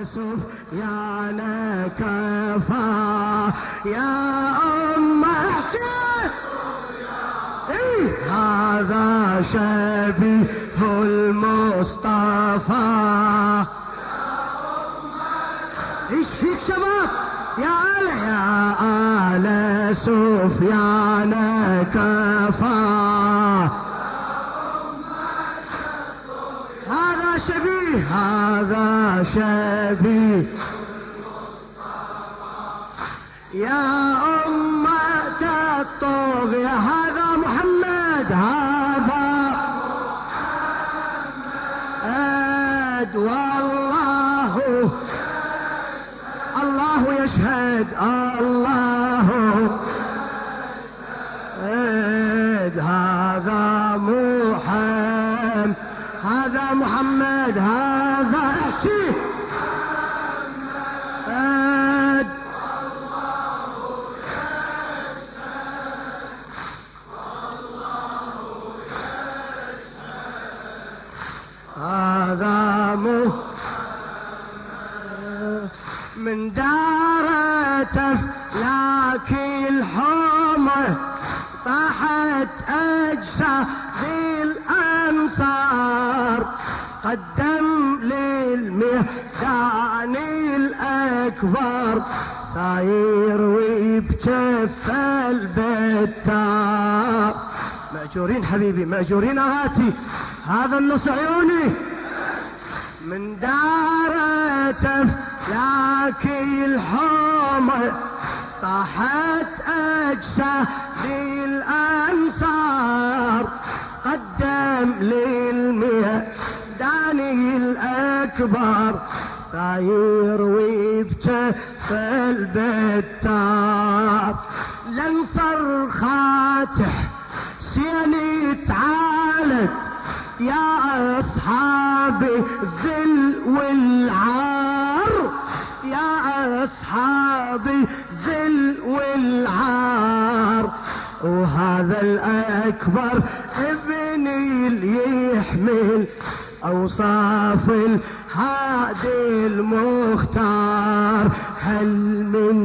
سفيان كفى يا هذا شبيه المصطفى. ايش فيك شباب يا آل سفيان كفى هذا شبيه يا أمة الطغية. هذا محمد والله يشهد الله هذا محمد هذا احشي هذا من دارته لكن الحمى طاحت أجساد الأنصار قدم للميدان الأكبر طاير وبجف البتار. مأجورين حبيبي مأجورين هاتي هذا النص عيوني من دارته لكن الحمى طاحت أجساد الأنصار قدم للميدان الأكبر طاير وبجف البتار. لنصر خاتح سيني تعالت يا أصحابي الذل والعار يا أصحابي الذل والعار. وهذا الأكبر ابني اللي يحمل أوصاف الهادي المختار. هل من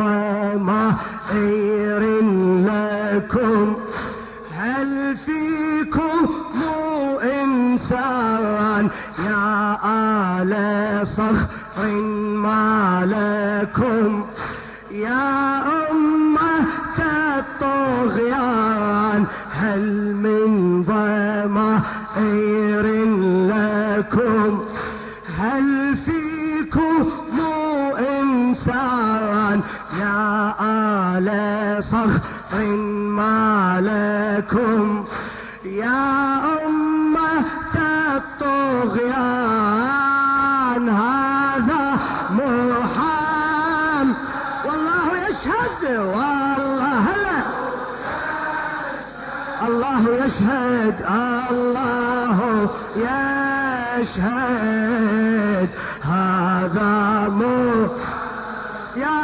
ضمائر لكم هل فيكم إنسان يا آل صخر ما لكم يا أمة الطغيان هل من ضمائر لكم هل فيكم إنسان يا آل صخر ما لكم يا أمة الطغيان. هذا محمد والله يشهد والله الله يشهد الله يشهد هذا يا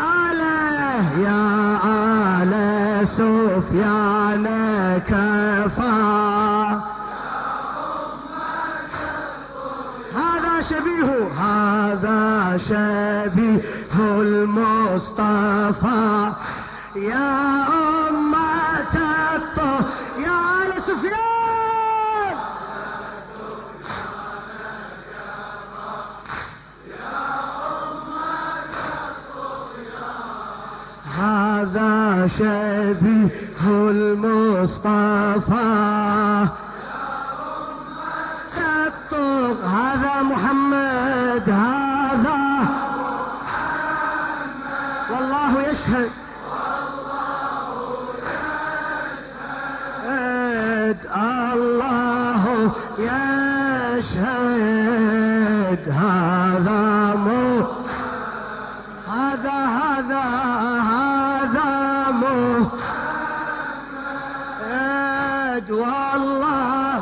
آل سفيان كفى هذا شبيه المصطفى يا أمة يا آل سفيان هذا شبيه المصطفى هذا محمد والله يشهد الله يشهد هذا والله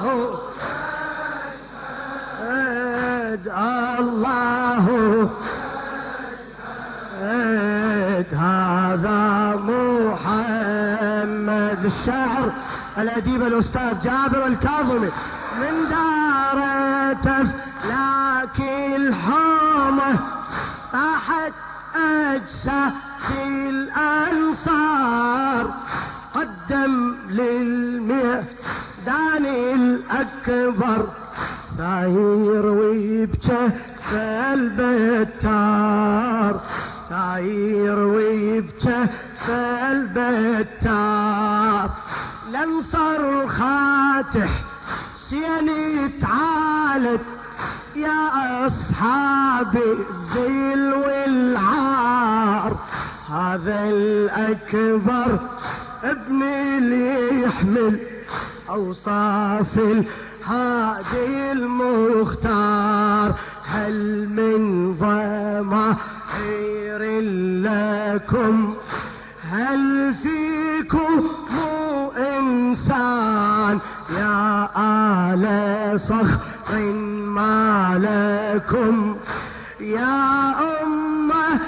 الله هذا محمد. الشاعر الأديب الأستاذ جابر الكاظمي من دار تفلاك الحومة ساقي الأنصار قدم للميدان الأكبر ثاير ويبجف البتار ثاير ويبجف البتار الأنصار خاتح سيني تعالت يا أصحابي الذل والعار هذا الأكبر ابني اللي يحمل أوصاف الهادي المختار هل من ضمائر لكم هل فيكم مو إنسان يا آل صخر ما لكم يا أمة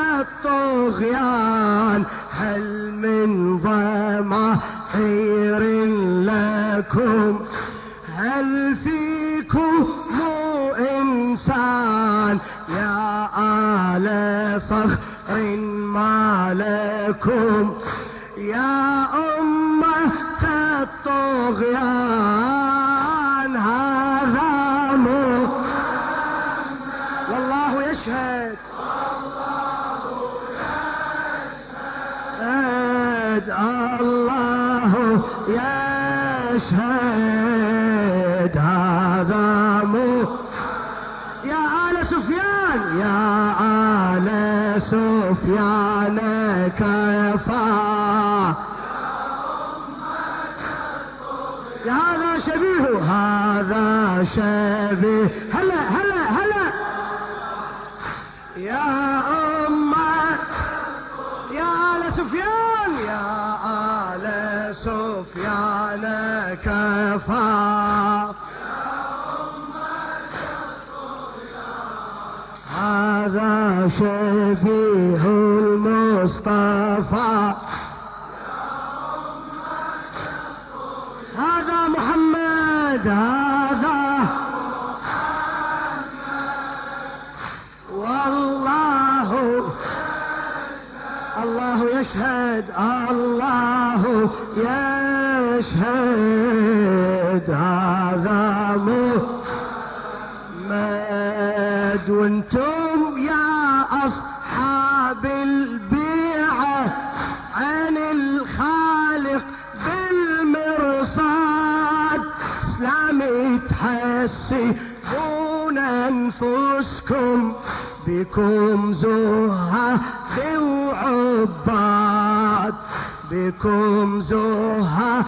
الطغيان هل من ضمائر لكم هل فيكم مو إنسان يا آل صخر ما لكم يا أمة الطغيان هذا مو والله يشهد الله يشهد هذا مو يا آل سفيان يا آل سفيان كفى هذا شبيه هذا شبيه هلا هلا هلا يا أمة يا آل سفيان يا آل سفيان كفى هذا شبيه المصطفى هذا محمد هذا والله الله يشهد الله يشهد هذا محمد وانتم يا أصحاب البيعة عن الخالق بالمرصاد اسلامي تحسبون انفسكم بكم زهاد وعباد بكم زهاد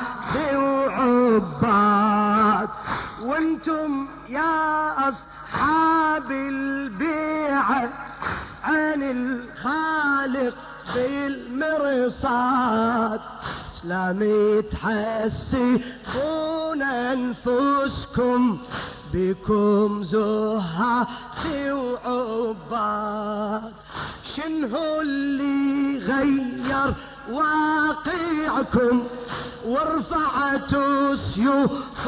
وعباد وانتم يا أصحاب البيعة عن الخالق بالمرصاد اسلامي تحسبون انفسكم بكم زهاد وعباد شنو اللي غير واقعكم ورفعتوا سيوف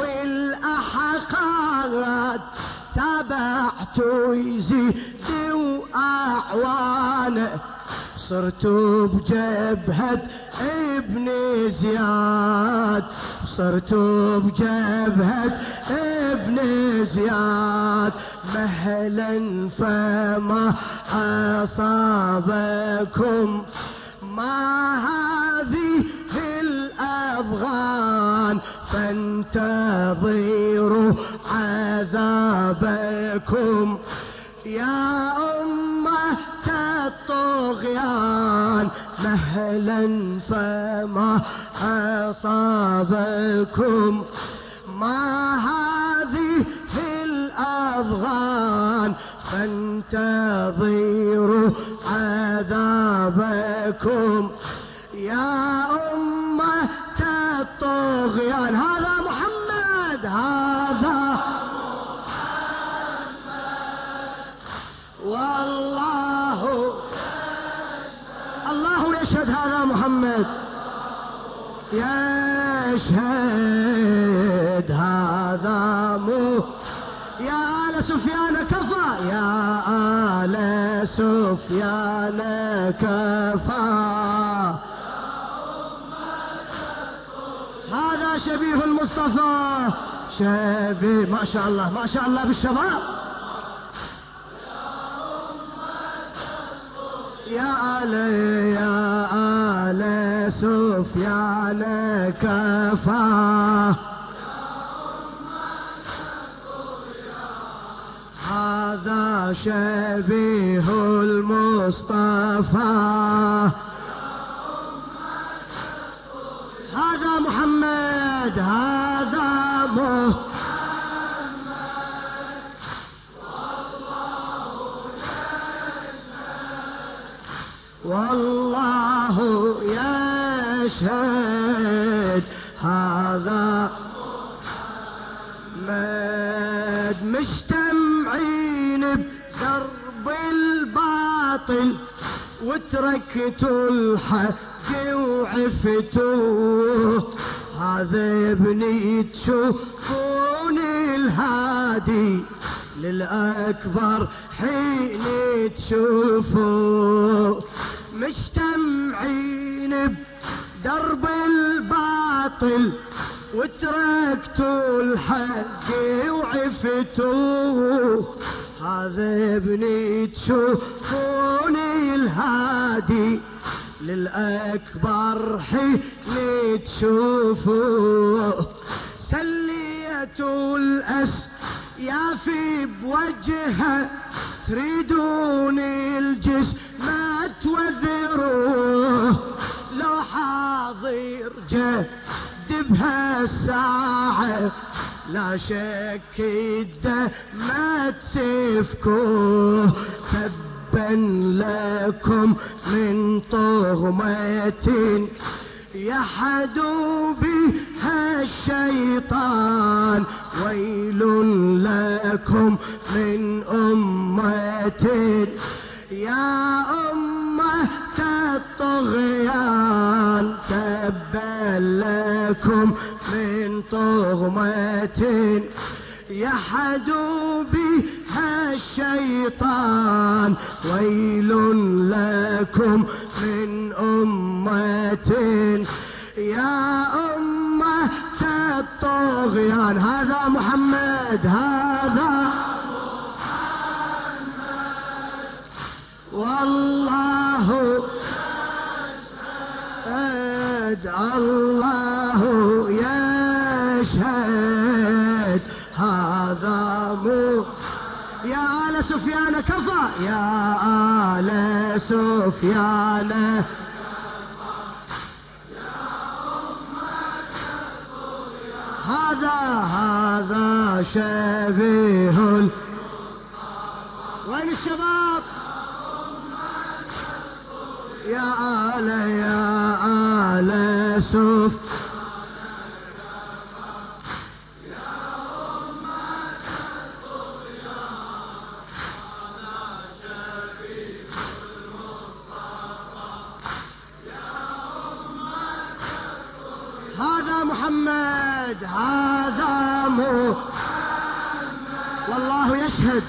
الأحقاد تابعتوا يزيد وأعوانه صرتوا بجبهة ابن زياد صرتوا بجبهة ابن زياد مهلا فما أصابكم ما هذه الأفغان فانتظروا عذابكم يا أمة الطغيان مهلا فما أصابكم ما هذه الأفغان فانتظروا عذابكم يا أمة الطغيان هذا محمد هذا والله الله يشهد هذا محمد يشهد هذا يا آل سفيان كفى يا آل سفيان كفاه. هذا شبيه المصطفى، شبيه ما شاء الله ما شاء الله بالشباب. يا آل سفيان كفاه. هذا شبيه المصطفى، هذا محمد، هذا محمد والله يشهد. هذا محمد مجتمعين بدرب الباطل وتركتوا الحق وعفتوه. هذا ابني تشوفون الهادي للأكبر حين تشوفوه. مجتمعين بدرب الباطل وتركتوا الحق وعفتوه. هذا ابني تشوفون الهادي للأكبر حين تشوفوه. سليتوا الأسياف بوجهه تريدون الجسم ما توذروه. لو حاضر جد بهالساعة لا شك ما تسفكوه. تبا لكم من طغمة يحدوا بها الشيطان. ويل لكم من أمة يا أمة الطغيان. تبا لكم من طغمة يحدوا بها الشيطان. ويل لكم من أمة يا أمة الطغيان. هذا محمد، هذا والله يشهد، الله يشهد. هذا يا آل سفيان كفى، يا آل سفيان. هذا شبيه. وين الشباب؟ يا آل سف. هذا محمد، هذا محمد والله يشهد.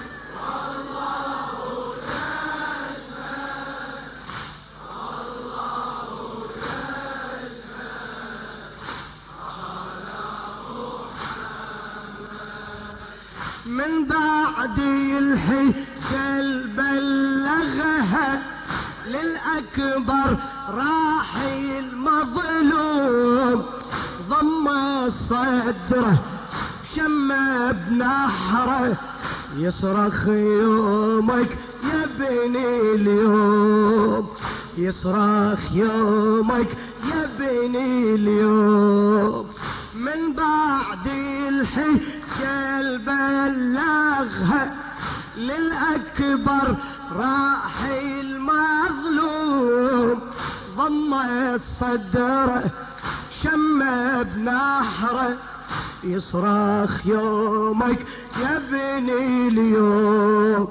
من بعد الحجل بلغها للأكبر راحي المظلوم. ضم صدره شم بنحره يصرخ يومك يا بني اليوم. يصرخ يومك يا بني اليوم. من بعد الحجل بلغها للأكبر راحي المظلوم. ضم الصدر شم بنحره يصرخ يومك يا بني اليوم.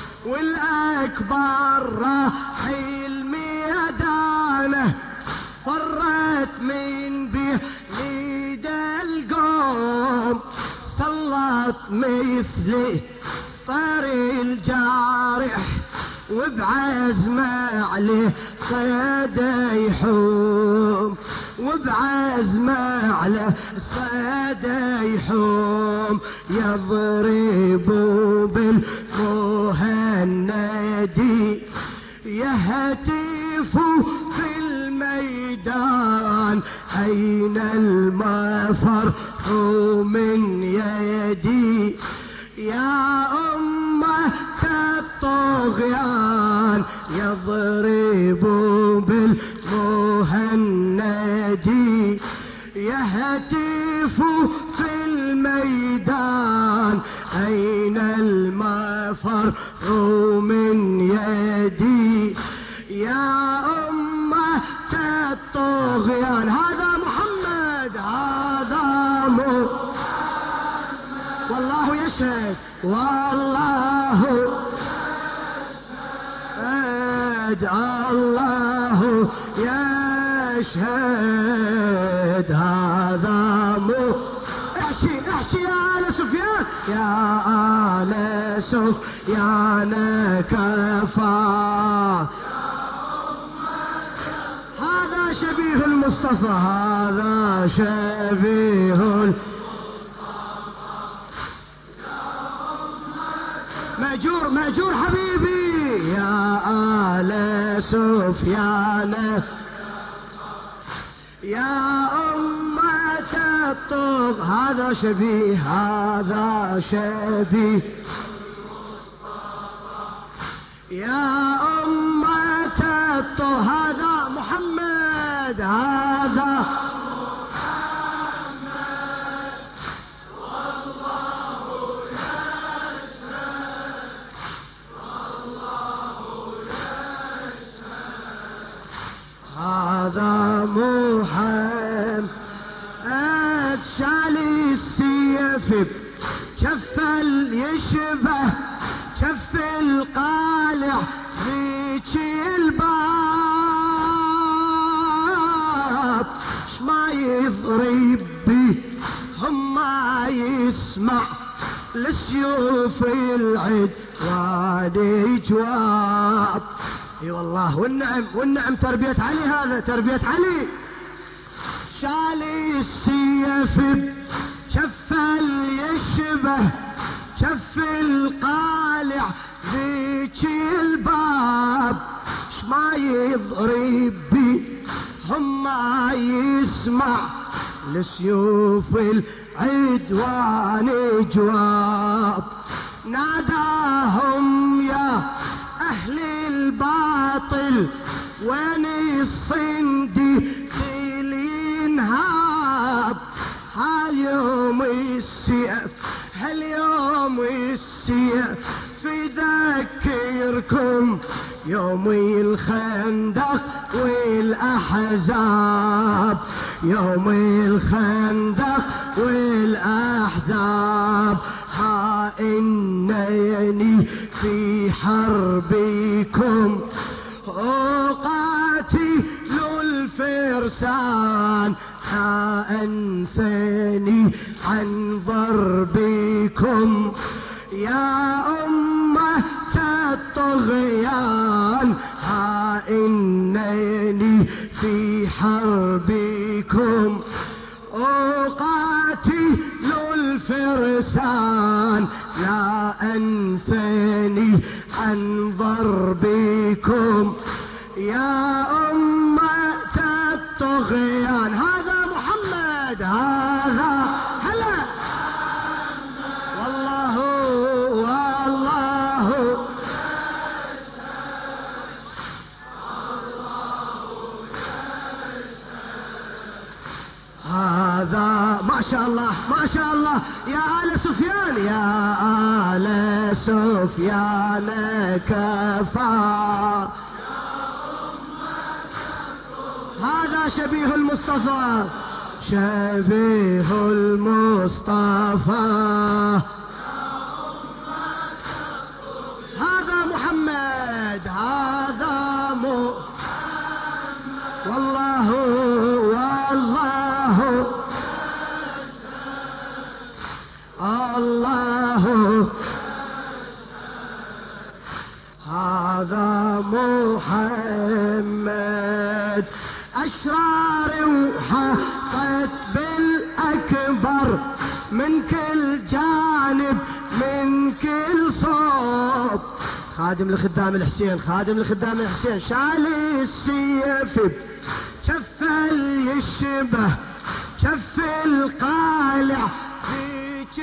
والأكبر راحي الميدانه فرت من بيد القوم. سلط مثلي طير الجارح وبعزمه عليه صيد يحوم، وبعزمه عليه صيد يحوم، يضرب بالمهندي يهتف في الميدان أين المفر من يدي يا أمة الطغيان، يضرب بالمهندي يهتف في الميدان أين المفر من يدي يا أمة الطغيان. هذا محمد، هذا والله يشهد، والله يشهد، الله يشهد، هذا احشي احشي يا آل سفيان، يا آل سفيان كفى. هذا شبيه المصطفى، هذا شبيه مأجور مأجور حبيبي يا آل سفيان، يا أمة الطغ. هذا شبيه، هذا شبيه يا أمة الطغ. هذا محمد، هذا هذا محمد شالي السيف بجف يشبه جف القالع ذيك الباب، شما يضرب بي هم ما يسمع لسيوف العد وادي جواب. اي والله والنعم والنعم، تربية علي، هذا تربية علي. شالي السيف بجف يشبه جف القالع ذيك الباب، شما يضرب بي هم ما يسمع لسيوف العدوان جواب. ناداهم يا أهل الباطل وين الصندي ينهاب، هاليوم السيف هاليوم السيف يذكركم يوم الخندق والأحزاب، يوم الخندق والأحزاب. ها إنني في حربكم أقاتل الفرسان، ها أنثني عن ضربكم يا أمة الطغيان، ها إنني في حربكم أقاتل الفرسان، لا أنثني عن ضربكم يا أمة الطغيان. هذا محمد، هذا هلا والله والله هذا ما شاء الله ما شاء الله. يا آل سفيان، يا آل سفيان كفى. هذا شبيه المصطفى، شبيه المصطفى. هذا محمد، هذا والله والله الله. هذا محمد. أشرار وحاطت بالأكبر من كل جانب من كل صوب. خادم الخدام الحسين، خادم الخدام الحسين شال السيف شف يشبه شف القالع فيك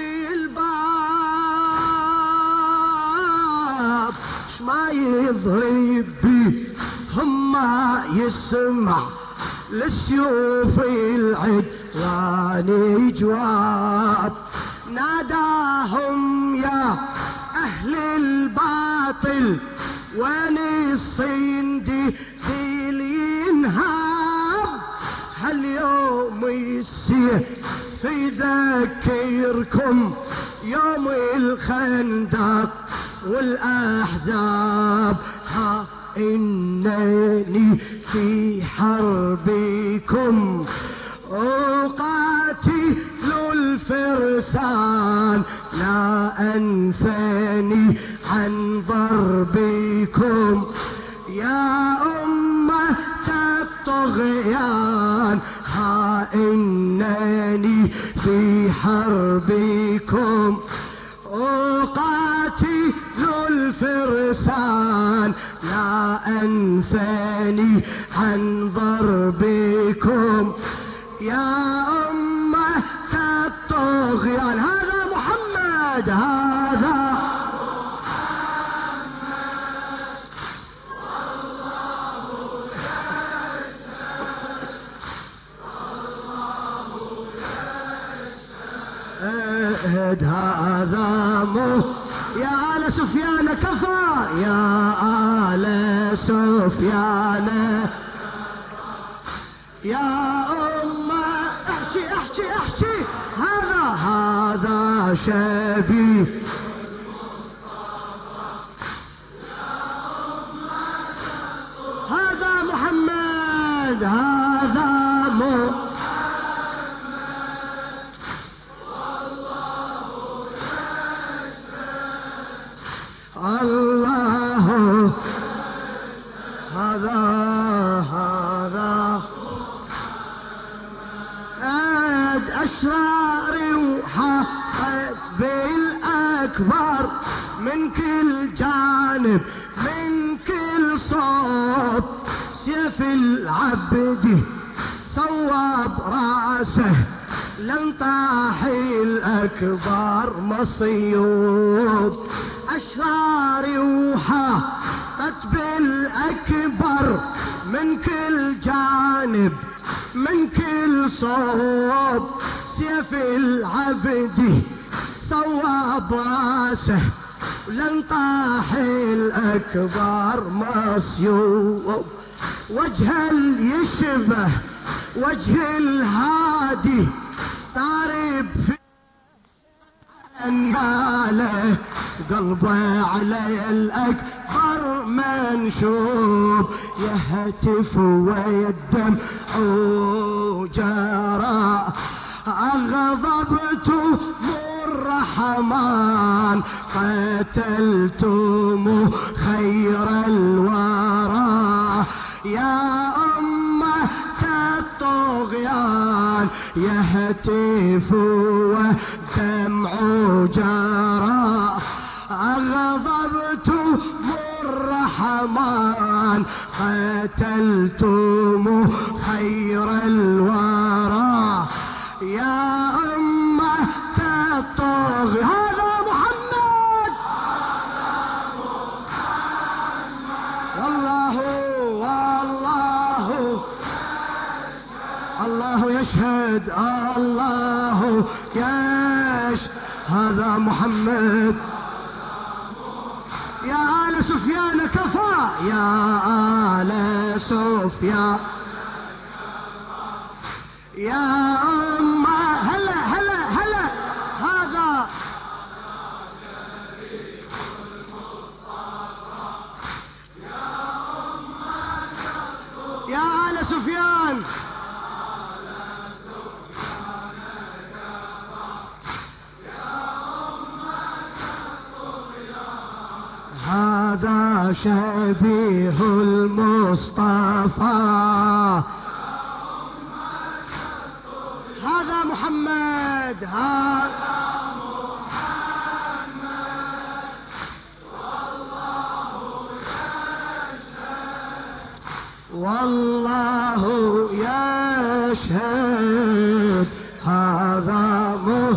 الباب. شما يضرب بي هم ما يسمع للسيوف العدوان جواب. ناداهم يا أهل الباطل وين الصندي ذي الينهاب. هاليوم السيف يذكركم يوم الخندق والأحزاب. ها إنني في حربكم أقاتل الفرسان لا أنثني عن ضربكم يا أمة الطغيان. ها إنني في حربكم أقاتل الفرسان لا أنثني عن ضربكم يا أمة الطغيان. هذا محمد، هذا هذا يا آل سفيان كفى، يا آل سفيان يا أمة احكي احكي احكي. هذا شبيه هذا محمد، هذا الله. هذا أشرار وحاطت بالأكبر من كل جانب من كل صوب. سيف العبد صوب راسه لن طاحي الأكبر مصيوب. أشرار وحاطت بالأكبر من كل جانب من كل صوب. سيف العبد صوب راسه لن طاحي الأكبر مصيوب. وجه يشبه وجه الهادي صار في انقاله قلبه علي الأكبر منشوب. يهتف ويدمع جرى أغضبتم الرحمن قتلتم خير الورى يا أمة الطغيان. يهتف ودمع جرى أغضبتم الرحمن قتلتم خير الورى يا أمة الطغيان. هذا محمد، والله الله يشهد، الله يشهد. هذا محمد. يا آل سفيان كفى، يا آل سفيان يا أمة. هلا هلا هلا. هذا يا آل سفيان هذا هذا شبيه المصطفى، هذا محمد، هذا والله يشهد هذا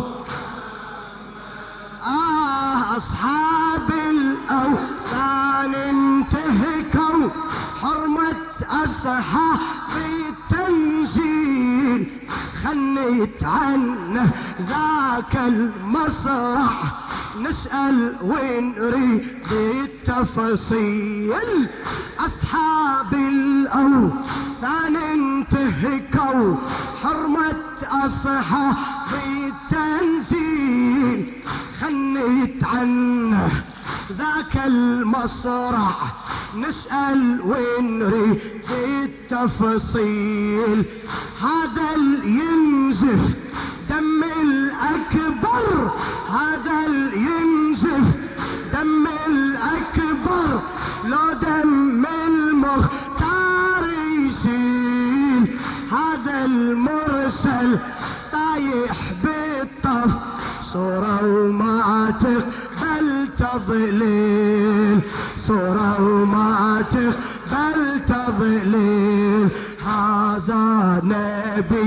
أصحاب الأوثان انتهكوا حرمة أصحاب التنزيل، خنيت عنه ذاك المسرح نسأل ونريد التفصيل. أصحاب الأوثان انتهكوا حرمة أصحاب التنزيل، خنيت عنه ذاك المسرح نسأل ونريد التفصيل. هذا ينزف دم الأكبر، هذا ينزف دم الأكبر، لو دم المختار يسيل. هذا المرسل طايح بالطف صورة وما تقبل تضليل، صورة وما تقبل تضليل. هذا نبي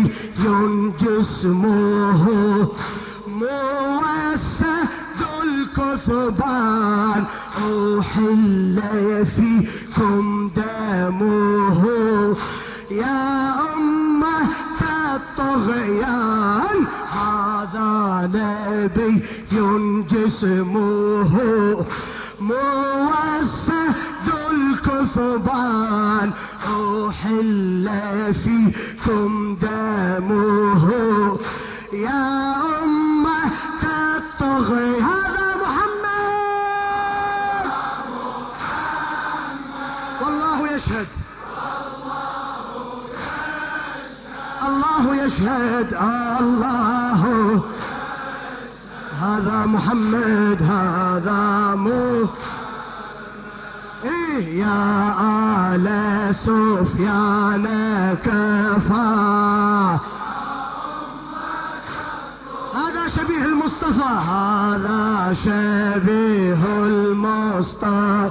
جسمه موسد الكثبان، أحل فيكم دمه يا أمة الطغيان. هذا نبي جسمه موسد الكثبان، أحل فيكم دمه يا أمة الطغيان. هذا محمد والله يشهد، الله يشهد، الله هذا محمد، هذا يا آل سفيان كفى. هذا شبيه المصطفى، هذا شبيه المصطفى.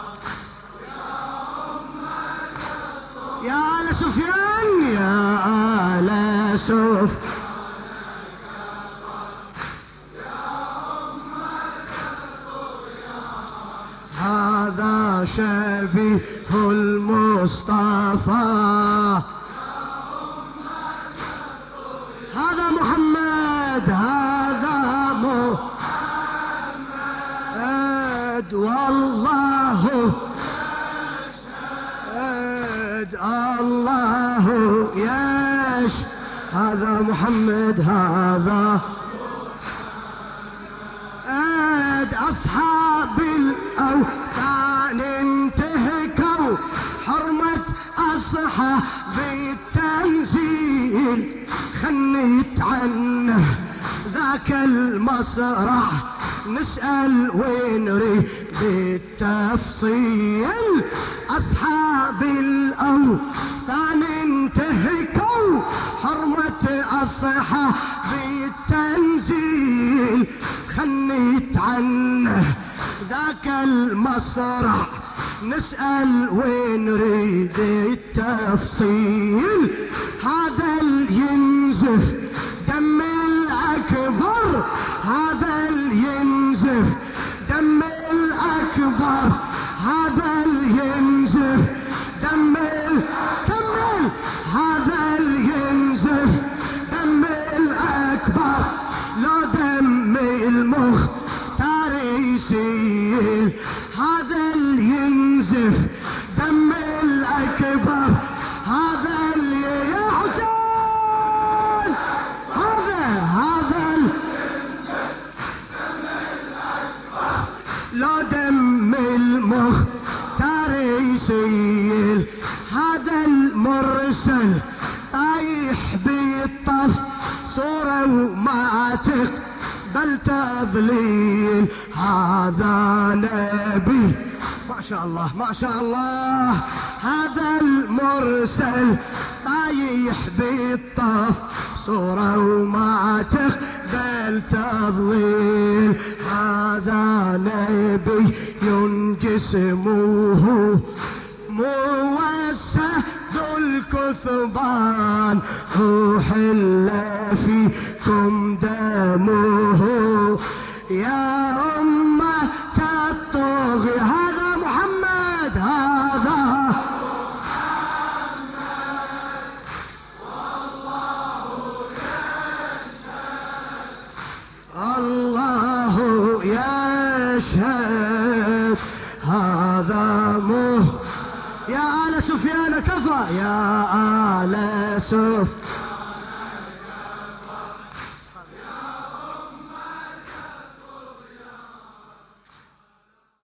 يا آل سفيان، يا آل سفيان، هذا شبيه المصطفى، هذا محمد، هذا محمد والله يشهد، الله يشهد. هذا محمد، هذا أصحاب الأوثان انتهكوا حرمة أصحاب التنزيل، خنيت عنه ذاك المسرح نسأل ونريد التفصيل. أصحاب الأوثان انتهكوا حرمة أصحاب التنزيل، خنيت عنه ذاك المسرح نسأل ونريد التفصيل. هذا ينزف دم الأكبر، هذا ينزف دم الأكبر، هذا ينزف دم كمل، هذا ينزف دم الأكبر، لو دم المختار يسيل. هذا ينزف دم الأكبر، هذا يا حسين، هذا لو دم المختار يسيل. هذا المرسل طايح بالطف صورة وما تقبل تضليل. هذا نبي ما شاء الله ما شاء الله. هذا المرسل طايح بالطف صورة وما تخذل تضليل. هذا نبي جسمه موسع ذو الكثبان وحل فيكم دمه يا أمة الطغي. هذا محمد هذا الله يشهد. هذا يا آل سفيان كفى يا آل سفيان